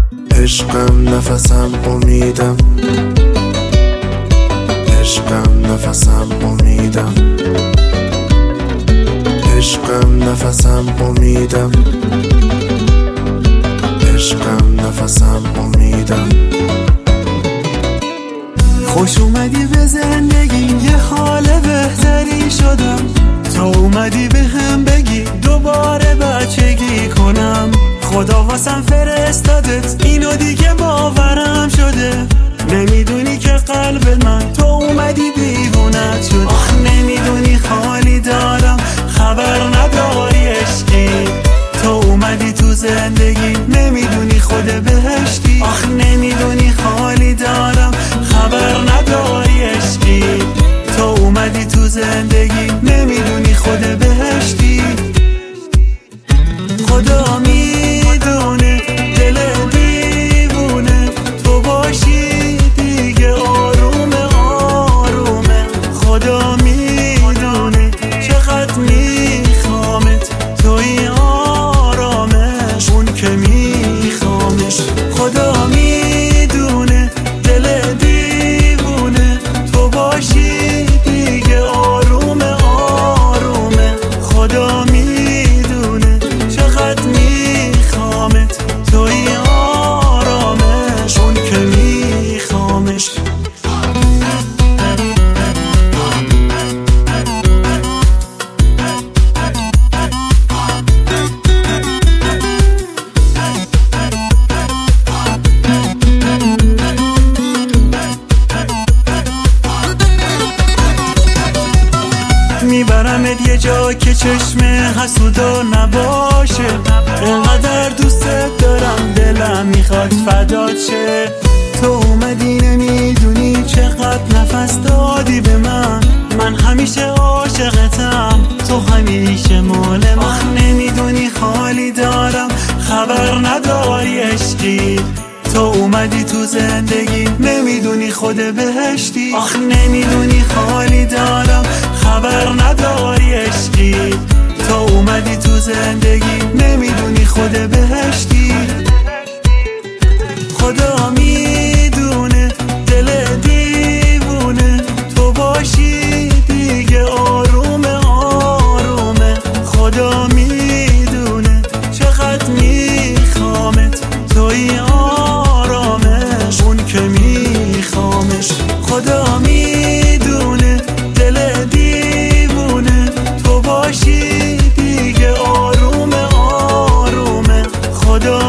عشقم نفسم امیدم، عشقم نفسم امیدم، عشقم نفسم امیدم، عشقم نفسم امیدم. خوش اومدی به زندگی، یه حال بهتری شدم. تو اومدی به هم بگی دوباره بچگی کنم. خدا واسم فرستادت، اینو دیگه باورم شده. نمیدونی که قلب من تو اومدی دیوونت شد. آخ نمیدونی خالی دارم، خبر نداری عشقی. تو اومدی تو زندگی، نمیدونی خود بهشتی. آخ نمیدونی خالی دارم، خبر نداری عشقی. تو اومدی تو زندگی، نمیدونی خود بهشتی. خدا میدونه دل دیوونه، تو باشی دیگه آرومه آرومه. خدا میدونه چقدر میخوامت، توی آرامش اون که میخوامش. خدا میدونه دل دیوونه، تو باشی دیگه آرومه آرومه. خدا میدونه چقدر میخوامت، توی آرامش اون که میخوامش. میبرمت یه جا که چشم حسودا نباشه. انقدر دوستت دارم، دلم میخواد فدات شه. تو اومدی نمیدونی چقدر نفس دادی به من. من همیشه عاشقتم، تو همیشه مال من. آخ نمیدونی خالی دارم، خبر نداری عشقی. تو اومدی تو زندگی، نمیدونی خود بهشتی. آخ نمیدونی خالی دارم، خبر نداری عشقی. تو اومدی تو زندگی، نمیدونی خود بهشتی. خدا میدونه دل دیوونه، تو باشی دیگه آرومه آرومه. خدا میدونه چقدر میخوامت، توی آرامش اون که میخوامش. خدا میدونه دل دیوونه، تو باشی دیگه آرومه آرومه. خدا